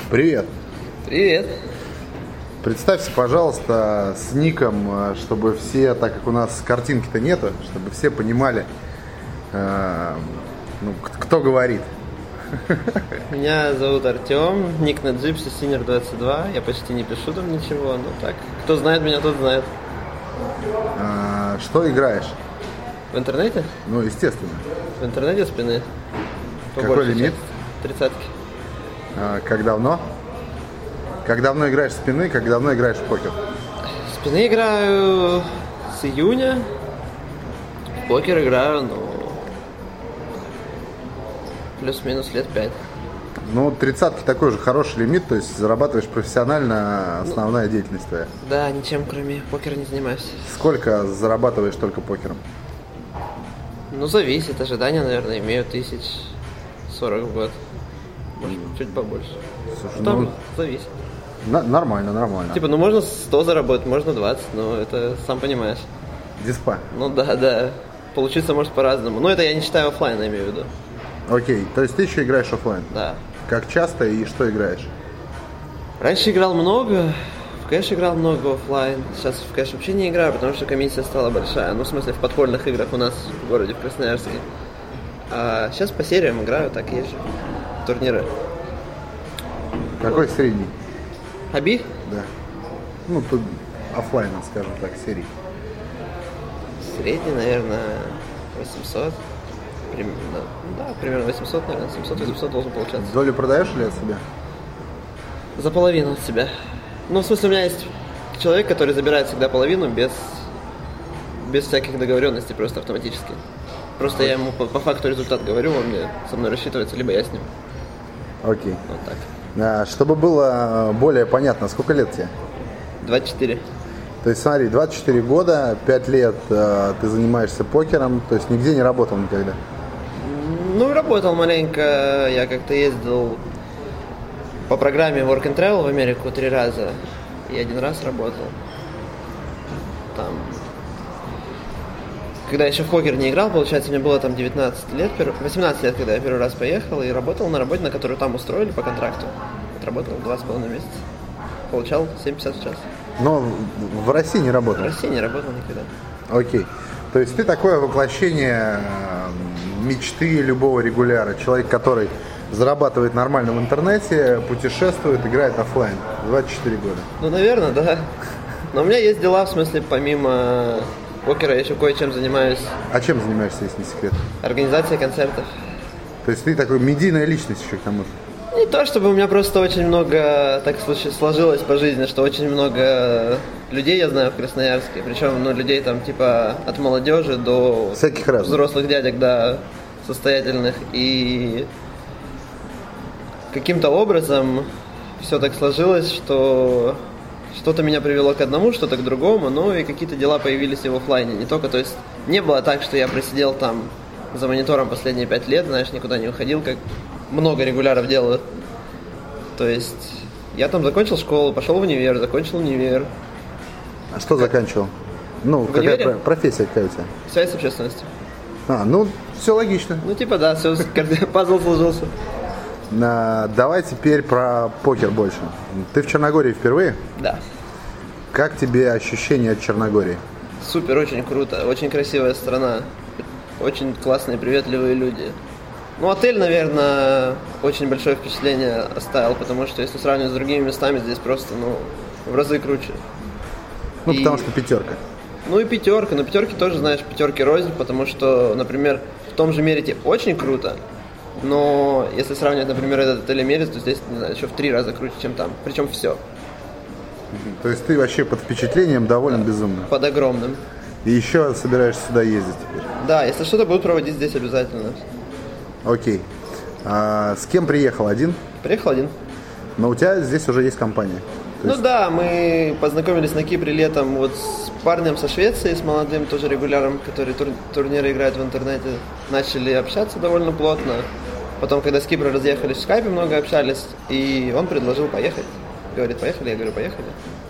Привет. Привет. Представься, пожалуйста, с ником, чтобы все, так как у нас картинки-то нету, чтобы все понимали, кто говорит. Меня зовут Артем, ник на Gypsy Senior 22. Я почти не пишу там ничего, но так. Кто знает меня, тот знает. Что играешь? В интернете? Ну, естественно. В интернете спины. Какой лимит? 30-ки. Как давно? Как давно играешь в спины, как давно играешь в покер? В спины играю с июня. В покер играю, плюс-минус лет 5. Ну, 30-ки такой же хороший лимит, то есть зарабатываешь профессионально, основная деятельность твоя. Да, ничем кроме покера не занимаюсь. Сколько зарабатываешь только покером? Зависит. Ожидания, наверное, имею 1040 в год. Может, чуть побольше. Слушай, Там зависит. Нормально. Можно 100 заработать, можно 20, но это сам понимаешь. Диспа. Да. Получиться может по-разному. Но это я не считаю оффлайн, я имею в виду. Окей, то есть ты еще играешь оффлайн? Да. Как часто и что играешь? Раньше играл много, в кэш играл много оффлайн. Сейчас в кэш вообще не играю, потому что комиссия стала большая. В смысле, в подпольных играх у нас в городе, в Красноярске. А сейчас по сериям играю, так езжу. Турниры. Какой средний? Хаби? Да. Тут оффлайн, скажем так, серий. Средний, наверное, 800. Примерно 800, наверное, 700-800 должен получаться. Долю продаешь ли от себя? За половину от себя. В смысле, у меня есть человек, который забирает всегда половину без всяких договоренностей, просто автоматически. Просто я ему по факту результат говорю, он мне со мной рассчитывается, либо я с ним. Окей. Вот так. Чтобы было более понятно, сколько лет тебе? 24. То есть смотри, 24 года, 5 лет ты занимаешься покером, то есть нигде не работал никогда? Работал маленько. Я как-то ездил по программе Work and Travel в Америку 3 раза. И 1 раз работал. Там. Когда я еще в покер не играл, получается, мне было там 19 лет, 18 лет, когда я первый раз поехал, и работал на работе, на которую там устроили по контракту. Отработал 2,5 месяца. Получал 7,50 в час. Но в России не работал? В России не работал никогда. Окей. То есть ты такое воплощение мечты любого регуляра. Человек, который зарабатывает нормально в интернете, путешествует, играет оффлайн. 24 года. Наверное, да. Но у меня есть дела, в смысле, помимо покера я еще кое-чем занимаюсь. А чем занимаешься, если не секрет? Организацией концертов. То есть ты такой медийная личность еще к тому же? Не то, чтобы у меня просто очень много, так сложилось по жизни, что очень много людей я знаю в Красноярске. Причем, людей там типа от молодежи до всяких разных взрослых дядек, да, состоятельных. И каким-то образом все так сложилось, что что-то меня привело к одному, что-то к другому, и какие-то дела появились и в оффлайне. Не только, то есть не было так, что я просидел там за монитором последние 5 лет, никуда не уходил, как много регуляров делают. То есть я там закончил школу, пошел в универ, закончил универ. А что заканчивал? Какая профессия какая у тебя? Связь с общественностью. Все логично. Да, все, пазл сложился. Давай теперь про покер больше. Ты в Черногории впервые? Да. Как тебе ощущения от Черногории? Супер, очень круто, очень красивая страна, очень классные, приветливые люди. Отель, наверное, очень большое впечатление оставил, потому что если сравнивать с другими местами, здесь просто, в разы круче. Потому что пятерка. И пятерка, но пятерки тоже, пятерки рознь, потому что, например, в том же Мерите очень круто, но если сравнивать, например, этот отель и Мерит, то здесь, не знаю, еще в 3 раза круче, чем там, причем все. То есть ты вообще под впечатлением доволен безумно? Под огромным. И еще собираешься сюда ездить теперь? Да, если что-то будут проводить здесь обязательно. Окей. С кем приехал? Один? Приехал один. Но у тебя здесь уже есть компания? Да, мы познакомились на Кипре летом с парнем со Швеции, с молодым тоже регуляром, который турниры играет в интернете. Начали общаться довольно плотно. Потом, когда с Кипра разъехались, в скайпе много общались, и он предложил поехать. Говорит, поехали? Я говорю, поехали.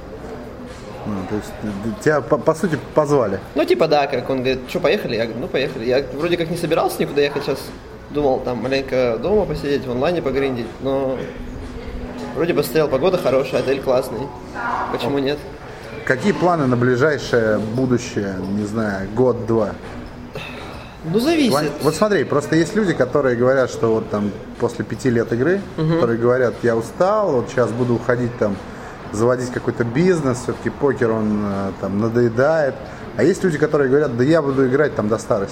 То есть тебя, по сути, позвали? Да, как он говорит, что, поехали? Я говорю, поехали. Я вроде как не собирался никуда ехать сейчас. Думал там маленько дома посидеть, в онлайне погриндить, но Вроде бы стоял, погода хорошая, отель классный. Почему нет? Какие планы на ближайшее будущее, не знаю, год-два? Ну, зависит. Вот смотри, просто есть люди, которые говорят, что вот там после 5 лет игры, которые говорят, я устал, вот сейчас буду уходить там, заводить какой-то бизнес, все-таки покер, он там надоедает. А есть люди, которые говорят, да я буду играть там до старости.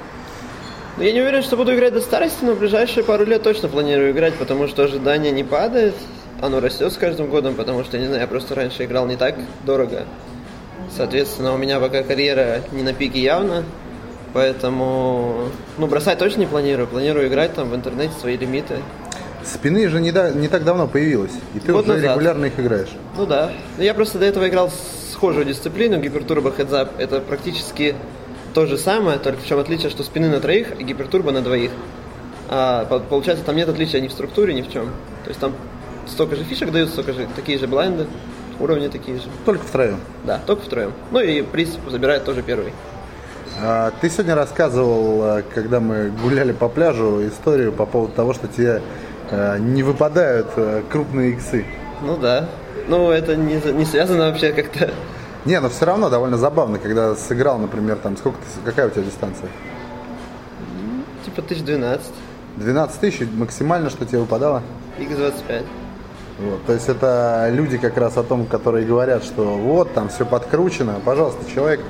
Я не уверен, что буду играть до старости, но в ближайшие пару лет точно планирую играть, потому что ожидание не падает, оно растет с каждым годом, потому что, не знаю, я просто раньше играл не так дорого. Соответственно, у меня пока карьера не на пике явно, поэтому, бросать точно не планирую. Планирую играть там в интернете свои лимиты. Спины же не так давно появилась, и ты год уже назад. регулярно их играешь. Ну да. Но я просто до этого играл схожую дисциплину, гипертурбо хедзап. Это практически то же самое, только в чем отличие, что спины на троих, а гипертурбо на двоих. А получается, там нет отличия ни в структуре, ни в чем. То есть там столько же фишек дают, столько же такие же блайнды, уровни такие же. Только втроем? Да, только втроем. Ну и приз забирает тоже первый. Ты сегодня рассказывал, когда мы гуляли по пляжу, историю по поводу того, что тебе не выпадают крупные иксы. Ну да. Ну это не связано вообще как-то. Не, но все равно довольно забавно, когда сыграл, например, там, какая у тебя дистанция? Типа 1012. 12 тысяч, максимально, что тебе выпадало? X25. Вот, то есть это люди как раз о том, которые говорят, что вот, там все подкручено. Пожалуйста, человек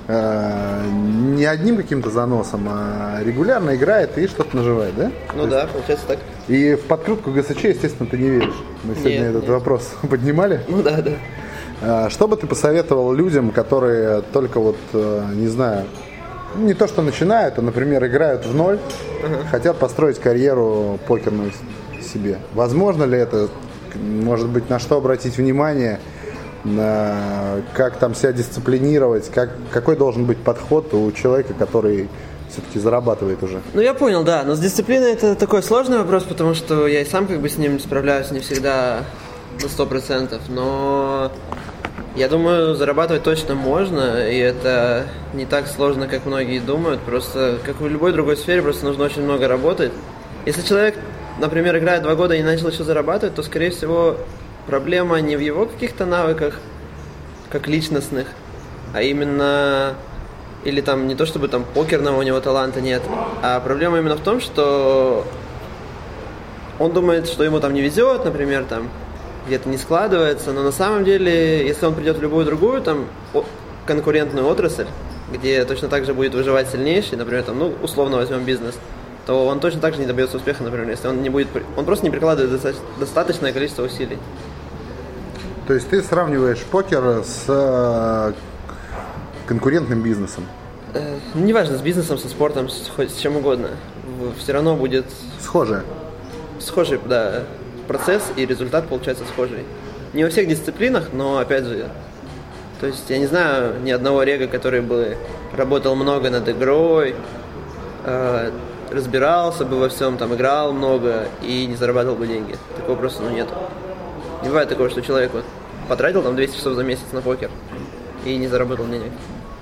не одним каким-то заносом, а регулярно играет и что-то наживает, да? Ну да, получается так. И в подкрутку ГСЧ, естественно, ты не веришь. Мы сегодня этот вопрос поднимали. Ну да. Что бы ты посоветовал людям, которые только вот, не знаю, не то что начинают, а, например, играют в ноль, хотят построить карьеру покерную себе? Возможно ли это? Может быть, на что обратить внимание? Как там себя дисциплинировать? Какой должен быть подход у человека, который все-таки зарабатывает уже? Ну, я понял, да. Но с дисциплиной это такой сложный вопрос, потому что я и сам как бы с ним справляюсь не всегда на 100%. Но я думаю, зарабатывать точно можно, и это не так сложно, как многие думают. Просто, как в любой другой сфере, просто нужно очень много работать. Если человек, например, играет 2 года и не начал еще зарабатывать, то, скорее всего, проблема не в его каких-то навыках, как личностных, а именно, или там не то чтобы там покерного у него таланта нет, а проблема именно в том, что он думает, что ему там не везет, например, там где-то не складывается, но на самом деле, если он придет в любую другую там конкурентную отрасль, где точно так же будет выживать сильнейший, например, там, условно возьмем бизнес, то он точно так же не добьется успеха, например, если он просто не прикладывает достаточное количество усилий. То есть ты сравниваешь покер с конкурентным бизнесом? Неважно, с бизнесом, со спортом, с чем угодно. Все равно будет Схожее? Схожий, да, процесс и результат получается схожий. Не во всех дисциплинах, но опять же, то есть я не знаю ни одного рега, который бы работал много над игрой, разбирался бы во всем, там играл много и не зарабатывал бы деньги. Такого просто нет. Не бывает такого, что человек вот потратил там 200 часов за месяц на покер и не заработал денег.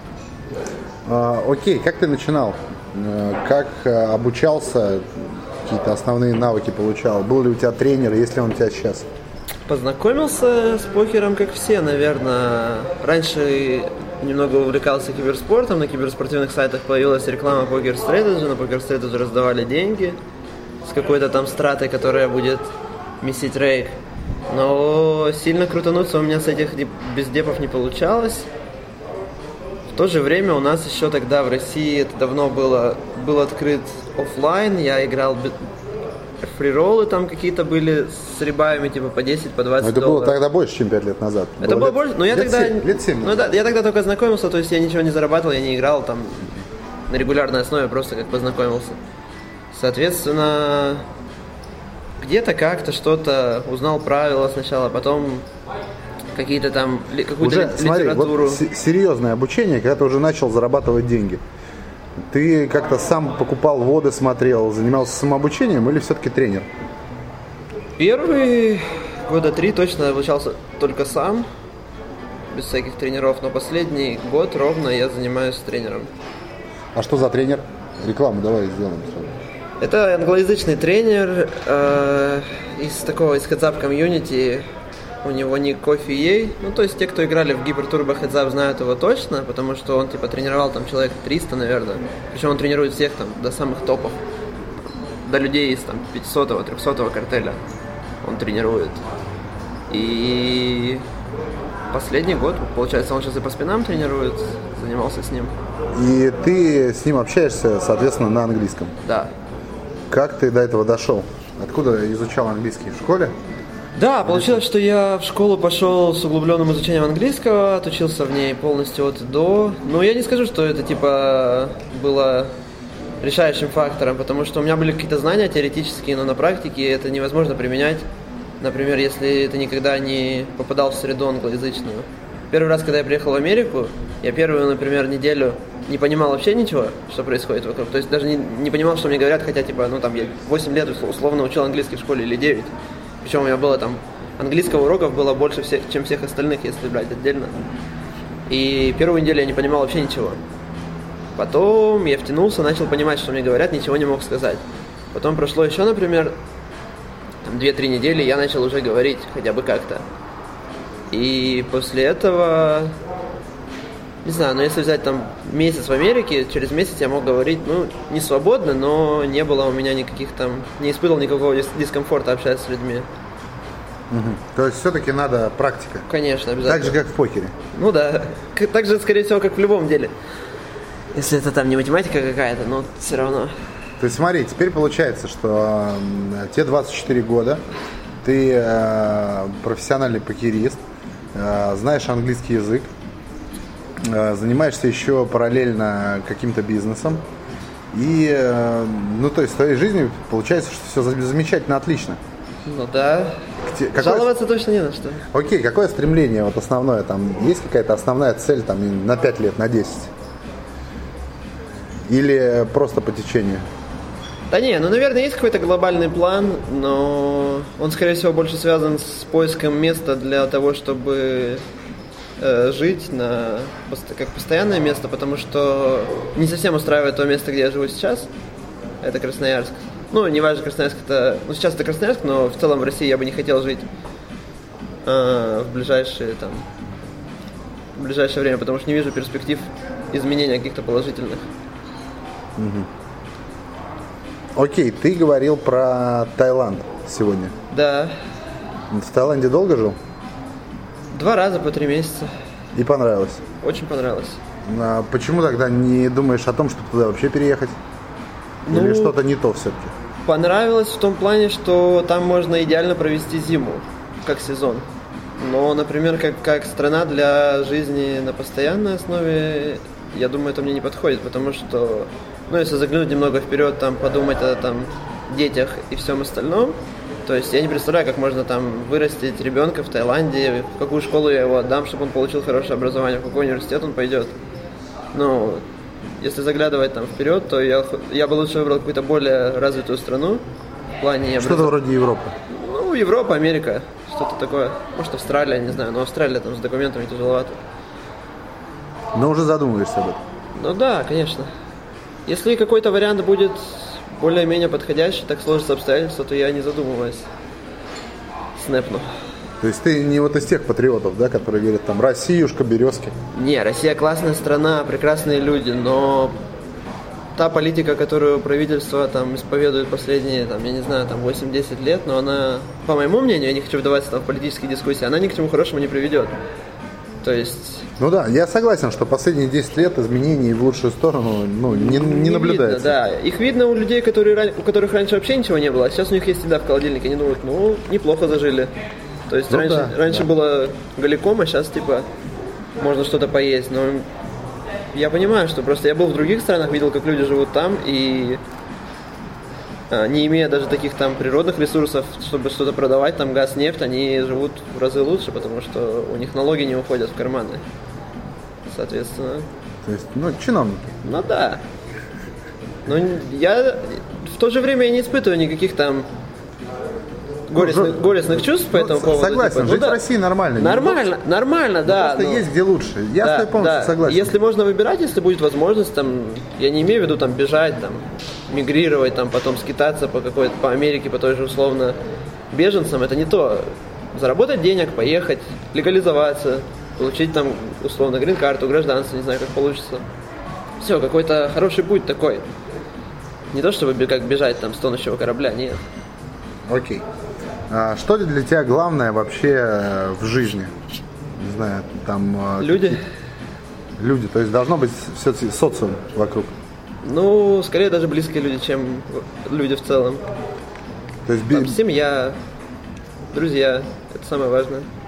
Окей, как ты начинал? Как обучался? Какие-то основные навыки получал? Был ли у тебя тренер? Есть ли он у тебя сейчас? Познакомился с покером, как все, наверное. Раньше немного увлекался киберспортом. На киберспортивных сайтах появилась реклама Poker Strategy. На Poker Strategy раздавали деньги с какой-то там стратой, которая будет месить рейк. Но сильно крутануться у меня с этих без депов не получалось. В то же время у нас еще тогда в России, это давно был открыт офлайн. Я играл фрироллы там какие-то были с ребаями, типа по 10, по 20 это долларов. было тогда больше, чем 5 лет назад. Это было больше, но я тогда... Лет 7 назад. Я тогда только знакомился, то есть я ничего не зарабатывал, я не играл там на регулярной основе, просто как познакомился. Соответственно, где-то как-то что-то узнал правила сначала, потом какие-то там, какую-то уже, литературу. Смотри, вот серьезное обучение, когда ты уже начал зарабатывать деньги. Ты как-то сам покупал воды, смотрел, занимался самообучением или все-таки тренер? Первые 3 года точно обучался только сам, без всяких тренеров, но последний год ровно я занимаюсь тренером. А что за тренер? Рекламу давай сделаем сразу. Это англоязычный тренер из Heads-Up комьюнити. У него ник Кофи Ей. Ну, то есть те, кто играли в Гипертурбо Heads-Up, знают его точно, потому что он, тренировал там человек 300, наверное. Причем он тренирует всех там до самых топов. До людей из там 500-го, 300-го картеля он тренирует. И последний год, получается, он сейчас и по спинам тренирует, занимался с ним. И ты с ним общаешься, соответственно, на английском? Да. Как ты до этого дошел? Откуда изучал английский? В школе? Да, получилось, что я в школу пошел с углубленным изучением английского, отучился в ней полностью от и до. Но я не скажу, что это было решающим фактором, потому что у меня были какие-то знания теоретические, но на практике это невозможно применять. Например, если ты никогда не попадал в среду англоязычную. Первый раз, когда я приехал в Америку, я первую, например, неделю не понимал вообще ничего, что происходит вокруг. То есть даже не понимал, что мне говорят, хотя я 8 лет условно учил английский в школе или 9. Причем у меня было там английского уроков было больше чем всех остальных, если брать отдельно. И первую неделю я не понимал вообще ничего. Потом я втянулся, начал понимать, что мне говорят, ничего не мог сказать. Потом прошло еще, например, 2-3 недели, я начал уже говорить хотя бы как-то. И после этого, не знаю, но если взять там месяц в Америке, через месяц я мог говорить, не свободно, но не было у меня никаких там, не испытывал никакого дискомфорта общаться с людьми. Угу. То есть все-таки надо практика? Конечно, обязательно. Так же, как в покере? Ну да, так же, скорее всего, как в любом деле. Если это там не математика какая-то, но все равно. То есть смотри, теперь получается, что тебе 24 года, ты профессиональный покерист, знаешь английский язык, занимаешься еще параллельно каким-то бизнесом. И, то есть в твоей жизни получается, что все замечательно, отлично. Ну да. Жаловаться точно не на что. Окей, какое стремление вот основное? Там есть какая-то основная цель там, на 5 лет, на 10? Или просто по течению? Да не, наверное, есть какой-то глобальный план, но он, скорее всего, больше связан с поиском места для того, чтобы жить как постоянное место, потому что не совсем устраивает то место, где я живу сейчас. Это Красноярск. Не важно, Красноярск это... сейчас это Красноярск, но в целом в России я бы не хотел жить в ближайшее время, потому что не вижу перспектив изменения каких-то положительных. Угу. Окей, ты говорил про Таиланд сегодня. Да. В Таиланде долго жил? 2 раза по 3 месяца. И понравилось? Очень понравилось. А почему тогда не думаешь о том, чтобы туда вообще переехать? Или что-то не то все-таки? Понравилось в том плане, что там можно идеально провести зиму, как сезон. Но, например, как страна для жизни на постоянной основе, я думаю, это мне не подходит, потому что, если заглянуть немного вперед, там подумать о детях и всем остальном, то есть я не представляю, как можно там вырастить ребенка в Таиланде, в какую школу я его отдам, чтобы он получил хорошее образование, в какой университет он пойдет. Если заглядывать там вперед, то я бы лучше выбрал какую-то более развитую страну в плане... Что-то вроде Европы. Европа, Америка, что-то такое. Может, Австралия, не знаю, но Австралия там с документами тяжеловато. Но уже задумываешься об этом. Да, конечно. Если какой-то вариант будет более-менее подходящий, так сложатся обстоятельства, то я не задумываюсь. Снэпну. То есть ты не вот из тех патриотов, да, которые говорят там «Россиюшка, березки»? Не, Россия классная страна, прекрасные люди, но та политика, которую правительство там исповедует последние, 8-10 лет, но она, по моему мнению, я не хочу вдаваться в политические дискуссии, она ни к чему хорошему не приведет. То есть... я согласен, что последние 10 лет изменений в лучшую сторону не наблюдается. Видно, да. Их видно у людей, у которых раньше вообще ничего не было, а сейчас у них есть еда в холодильнике, они думают, неплохо зажили. То есть раньше было голиком, а сейчас можно что-то поесть. Но я понимаю, что просто я был в других странах, видел, как люди живут там, и не имея даже таких там природных ресурсов, чтобы что-то продавать, там газ, нефть, они живут в разы лучше, потому что у них налоги не уходят в карманы. Соответственно. То есть, чиновники. Да. Но я в то же время не испытываю никаких там горестных чувств по этому поводу. Согласен, жить в России нормально. Нормально, да. Просто есть где лучше. Я с тобой полностью согласен. Если можно выбирать, если будет возможность, я не имею в виду бежать, мигрировать, там, потом скитаться по Америке, по той же условно беженцам, это не то. Заработать денег, поехать, легализоваться, получить там условно грин-карту, гражданство, не знаю, как получится. Все, какой-то хороший путь такой. Не то, чтобы как бежать там с тонущего корабля, нет. Окей. Что для тебя главное вообще в жизни? Не знаю, там... Люди. Люди, то есть должно быть все социум вокруг. Ну, скорее даже близкие люди, чем люди в целом. То есть там, семья, друзья, это самое важное.